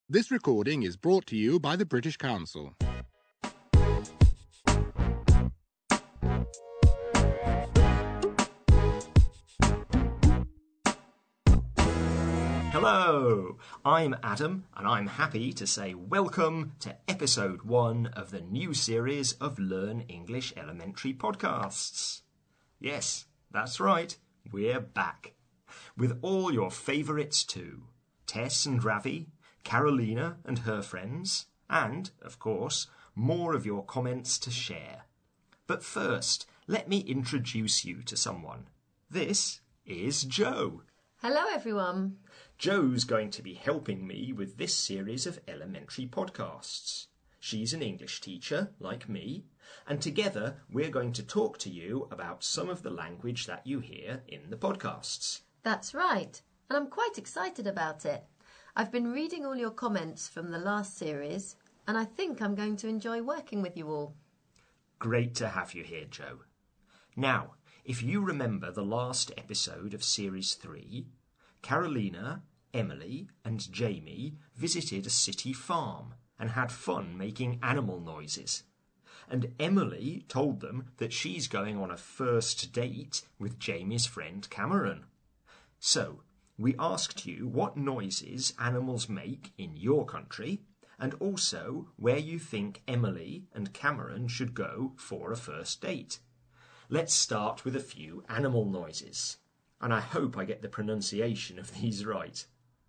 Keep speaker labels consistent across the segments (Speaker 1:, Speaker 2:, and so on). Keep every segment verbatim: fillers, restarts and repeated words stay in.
Speaker 1: This recording is brought to you by the British Council.
Speaker 2: Hello, I'm Adam, and I'm happy to say welcome to episode one of the new series of Learn English Elementary podcasts. Yes, that's right, we're back. With all your favourites too. Tess and Ravi, Carolina and her friends, and, of course, more of your comments to share. But first, let me introduce you to someone. This is Jo.
Speaker 3: Hello, everyone.
Speaker 2: Jo's going to be helping me with this series of elementary podcasts. She's an English teacher, like me, and together we're going to talk to you about some of the language that you hear in the podcasts.
Speaker 3: That's right, and I'm quite excited about it. I've been reading all your comments from the last series, and I think I'm going to enjoy working with you all.
Speaker 2: Great to have you here, Jo. Now, if you remember the last episode of Series three, Carolina, Emily and Jamie visited a city farm and had fun making animal noises. And Emily told them that she's going on a first date with Jamie's friend Cameron. So, we asked you what noises animals make in your country and also where you think Emily and Cameron should go for a first date. Let's start with a few animal noises, and I hope I get the pronunciation of these right.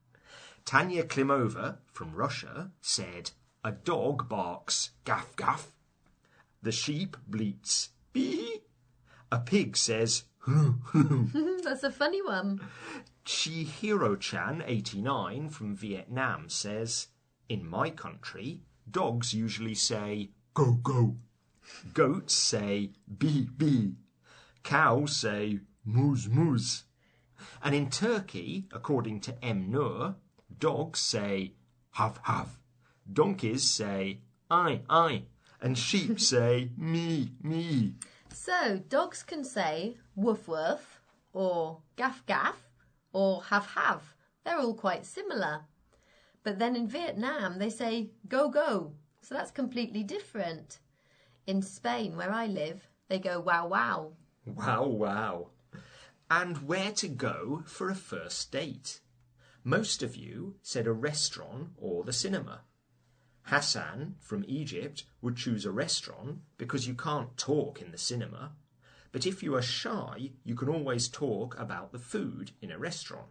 Speaker 2: Tanya Klimova from Russia said, "A dog barks gaff gaff. The sheep bleats bee. A pig says hoo hoo."
Speaker 3: That's a funny one.
Speaker 2: Chihiro-chan eighty-nine from Vietnam says, "In my country, dogs usually say go go. Goats say bee bee. Cows say moose moose. And in Turkey, according to M. Nur, dogs say have have. Donkeys say I I. And sheep say me me.
Speaker 3: So, dogs can say woof woof, or gaff gaff, or have have. They're all quite similar. But then in Vietnam, they say go go. So that's completely different. In Spain, where I live, they go wow wow.
Speaker 2: Wow, wow. And where to go for a first date? Most of you said a restaurant or the cinema. Hassan from Egypt would choose a restaurant because you can't talk in the cinema. But if you are shy, you can always talk about the food in a restaurant.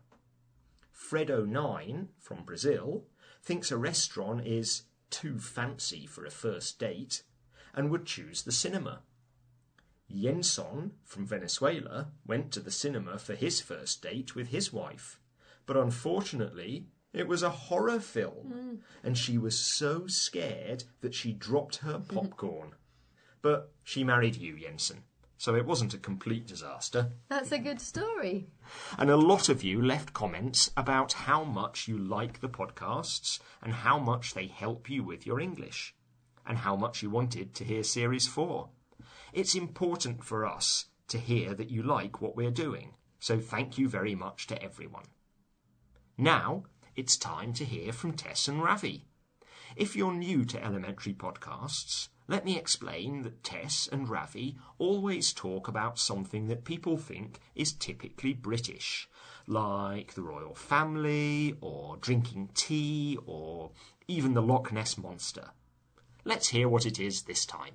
Speaker 2: Fredo nine from Brazil thinks a restaurant is too fancy for a first date and would choose the cinema. Yenson from Venezuela went to the cinema for his first date with his wife, but unfortunately it was a horror film mm. and she was so scared that she dropped her popcorn. But she married you, Yenson, so it wasn't a complete disaster.
Speaker 3: That's a good story.
Speaker 2: And a lot of you left comments about how much you like the podcasts and how much they help you with your English, and how much you wanted to hear Series four. It's important for us to hear that you like what we're doing, so thank you very much to everyone. Now, it's time to hear from Tess and Ravi. If you're new to elementary podcasts, let me explain that Tess and Ravi always talk about something that people think is typically British, like the royal family, or drinking tea, or even the Loch Ness Monster. Let's hear what it is this time.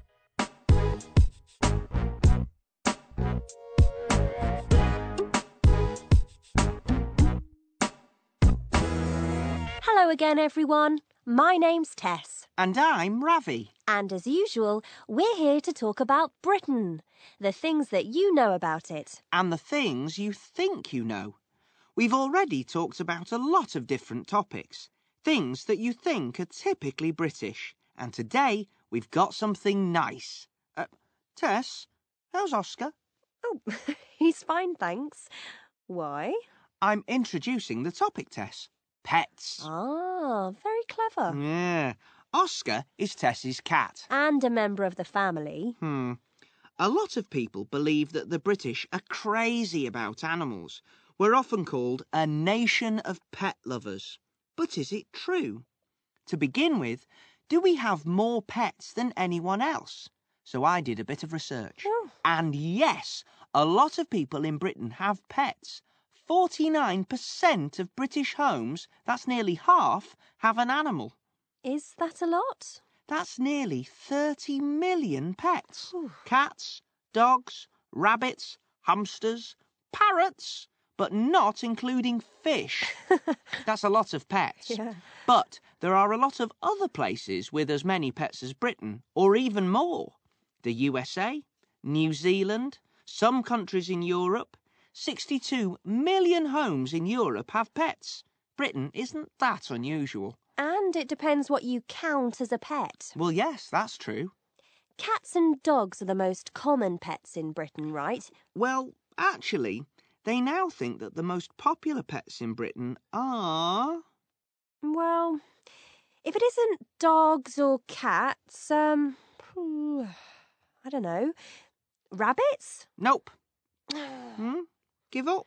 Speaker 4: Hello again, everyone. My name's Tess.
Speaker 5: And I'm Ravi.
Speaker 4: And as usual, we're here to talk about Britain, the things that you know about it.
Speaker 5: And the things you think you know. We've already talked about a lot of different topics, things that you think are typically British. And today, we've got something nice. Uh, Tess, how's Oscar?
Speaker 4: Oh, he's fine, thanks. Why?
Speaker 5: I'm introducing the topic, Tess. Pets.
Speaker 4: Ah, very clever.
Speaker 5: Yeah. Oscar is Tess's cat.
Speaker 4: And a member of the family.
Speaker 5: Hmm. A lot of people believe that the British are crazy about animals. We're often called a nation of pet lovers. But is it true? To begin with, do we have more pets than anyone else? So I did a bit of research.
Speaker 4: Oh.
Speaker 5: And yes, a lot of people in Britain have pets. forty-nine percent of British homes, that's nearly half, have an animal.
Speaker 4: Is that a lot?
Speaker 5: That's nearly thirty million pets.
Speaker 4: Ooh.
Speaker 5: Cats, dogs, rabbits, hamsters, parrots, but not including fish. That's a lot of pets.
Speaker 4: Yeah.
Speaker 5: But there are a lot of other places with as many pets as Britain, or even more. The U S A, New Zealand, some countries in Europe. sixty-two million homes in Europe have pets. Britain isn't that unusual.
Speaker 4: And it depends what you count as a pet.
Speaker 5: Well, yes, that's true.
Speaker 4: Cats and dogs are the most common pets in Britain, right?
Speaker 5: Well, actually, they now think that the most popular pets in Britain are...
Speaker 4: Well, if it isn't dogs or cats, um, I don't know, rabbits?
Speaker 5: Nope. Hmm? Give up?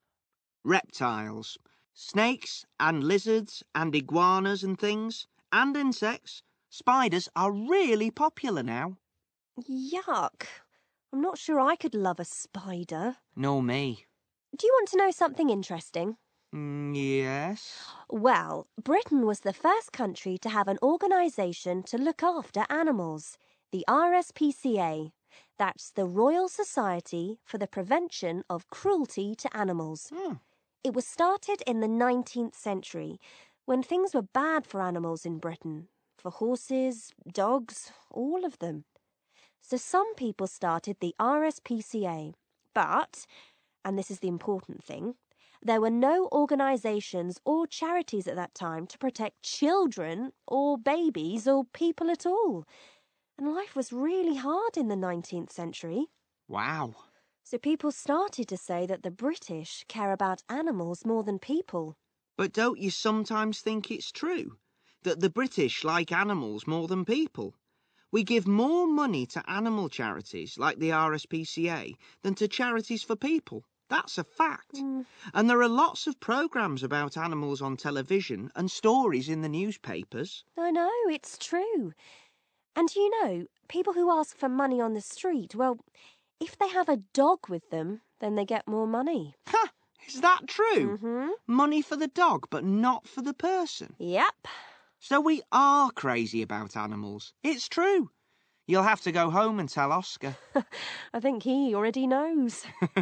Speaker 5: Reptiles. Snakes and lizards and iguanas and things, and insects. Spiders are really popular now.
Speaker 4: Yuck. I'm not sure I could love a spider.
Speaker 5: No, me.
Speaker 4: Do you want to know something interesting?
Speaker 5: Mm, yes.
Speaker 4: Well, Britain was the first country to have an organisation to look after animals, the R S P C A. That's the Royal Society for the Prevention of Cruelty to Animals.
Speaker 5: Hmm.
Speaker 4: It was started in the nineteenth century, when things were bad for animals in Britain, for horses, dogs, all of them. So some people started the R S P C A, but, and this is the important thing, there were no organisations or charities at that time to protect children or babies or people at all. And life was really hard in the nineteenth century.
Speaker 5: Wow.
Speaker 4: So people started to say that the British care about animals more than people.
Speaker 5: But don't you sometimes think it's true? That the British like animals more than people? We give more money to animal charities like the R S P C A than to charities for people. That's a fact.
Speaker 4: Mm.
Speaker 5: And there are lots of programmes about animals on television and stories in the newspapers.
Speaker 4: I know, it's true. And you know, people who ask for money on the street, well, if they have a dog with them, then they get more money.
Speaker 5: Ha! Is that true?
Speaker 4: Mm-hmm.
Speaker 5: Money for the dog, but not for the person.
Speaker 4: Yep.
Speaker 5: So we are crazy about animals. It's true. You'll have to go home and tell Oscar.
Speaker 4: I think he already knows.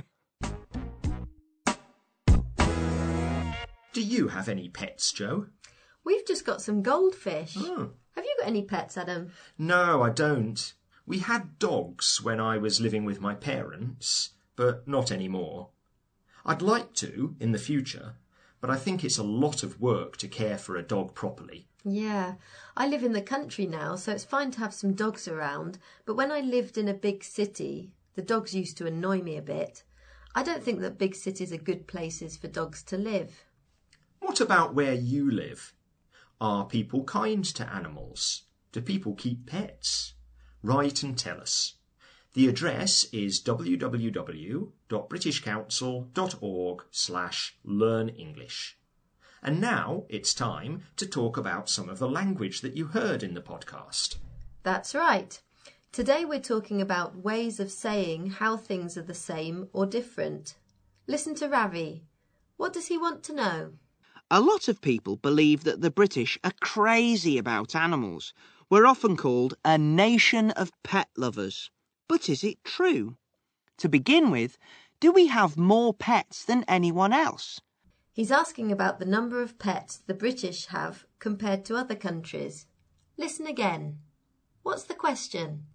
Speaker 2: Do you have any pets, Joe?
Speaker 3: We've just got some goldfish.
Speaker 2: Oh.
Speaker 3: Have you got any pets, Adam?
Speaker 2: No, I don't. We had dogs when I was living with my parents, but not anymore. I'd like to in the future, but I think it's a lot of work to care for a dog properly.
Speaker 3: Yeah, I live in the country now, so it's fine to have some dogs around, but when I lived in a big city, the dogs used to annoy me a bit. I don't think that big cities are good places for dogs to live.
Speaker 2: What about where you live? Are people kind to animals? Do people keep pets? Write and tell us. The address is w w w dot british council dot org slash learn english. And now it's time to talk about some of the language that you heard in the podcast.
Speaker 3: That's right. Today we're talking about ways of saying how things are the same or different. Listen to Ravi. What does he want to know?
Speaker 5: A lot of people believe that the British are crazy about animals. We're often called a nation of pet lovers. But is it true? To begin with, do we have more pets than anyone else?
Speaker 3: He's asking about the number of pets the British have compared to other countries. Listen again. What's the question?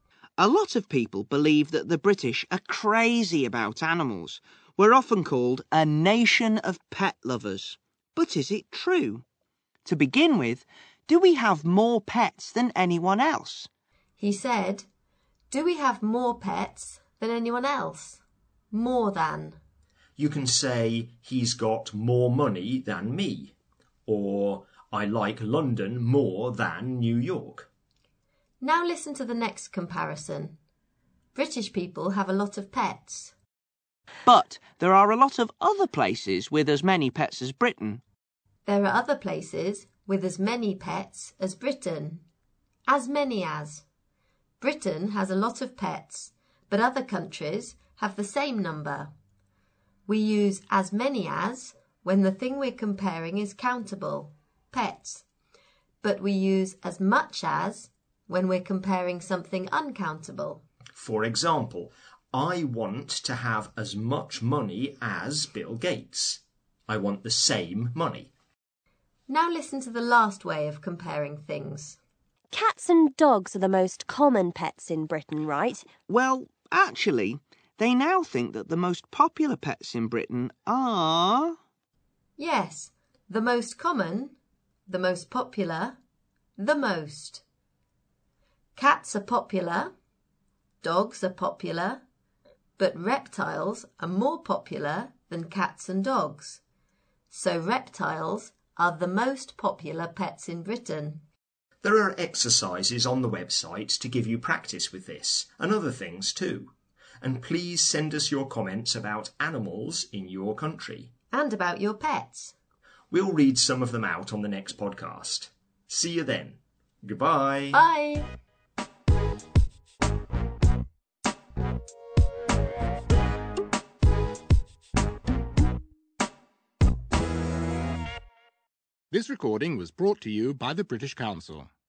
Speaker 5: A lot of people believe that the British are crazy about animals. We're often called a nation of pet lovers. But is it true? To begin with, do we have more pets than anyone else?
Speaker 3: He said, do we have more pets than anyone else? More than.
Speaker 2: You can say, he's got more money than me, or I like London more than New York.
Speaker 3: Now listen to the next comparison. British people have a lot of pets.
Speaker 5: But there are a lot of other places with as many pets as Britain.
Speaker 3: There are other places with as many pets as Britain. As many as. Britain has a lot of pets, but other countries have the same number. We use as many as when the thing we're comparing is countable, pets, but we use as much as when we're comparing something uncountable.
Speaker 2: For example, I want to have as much money as Bill Gates. I want the same money.
Speaker 3: Now listen to the last way of comparing things.
Speaker 4: Cats and dogs are the most common pets in Britain, right?
Speaker 5: Well, actually, they now think that the most popular pets in Britain are...
Speaker 3: Yes, the most common, the most popular, the most. Cats are popular, dogs are popular, but reptiles are more popular than cats and dogs. So reptiles are the most popular pets in Britain.
Speaker 2: There are exercises on the website to give you practice with this, and other things too. And please send us your comments about animals in your country.
Speaker 3: And about your pets.
Speaker 2: We'll read some of them out on the next podcast. See you then. Goodbye.
Speaker 3: Bye.
Speaker 1: This recording was brought to you by the British Council.